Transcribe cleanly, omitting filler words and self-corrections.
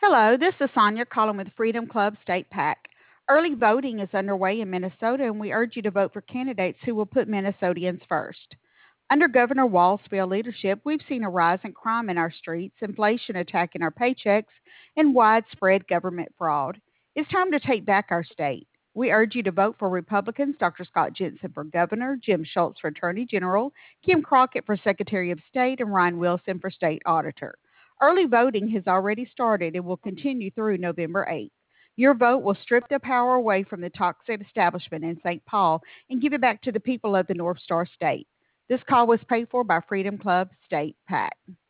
Hello, this is Sonia calling with Freedom Club State PAC. Early voting is underway in Minnesota, and we urge you to vote for candidates who will put Minnesotans first. Under Governor Walz's bill leadership, we've seen a rise in crime in our streets, inflation attacking our paychecks, and widespread government fraud. It's time to take back our state. We urge you to vote for Republicans Dr. Scott Jensen for governor, Jim Schultz for attorney general, Kim Crockett for secretary of state, and Ryan Wilson for state auditor. Early voting has already started and will continue through November 8th. Your vote will strip the power away from the toxic establishment in St. Paul and give it back to the people of the North Star State. This call was paid for by Freedom Club State PAC.